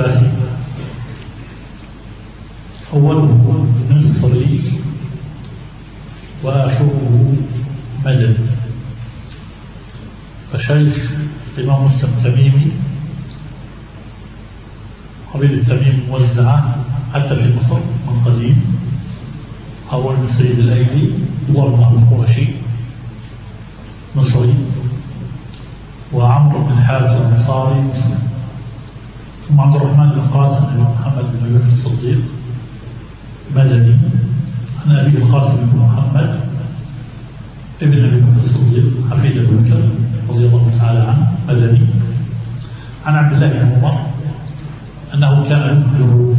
ثلاثي، أوله مصري وآخره مدني. فشيخ الإمام مسلم تميمي، قبيلة تميم موزعة حتى في مصر من قديم. أول من سيد الأيلي ضمنه القرشي مصري، وعمرو بن الحارث الأنصاري مسلم، ثم عبد الرحمن بن القاسم بن محمد بن أبي بكر الصديق مدني، عن أبي القاسم بن محمد ابن أبي بكر الصديق حفيد أبي بكر رضي الله تعالى عنه مدني، عن عبد الله بن عمر أنه كان يخبر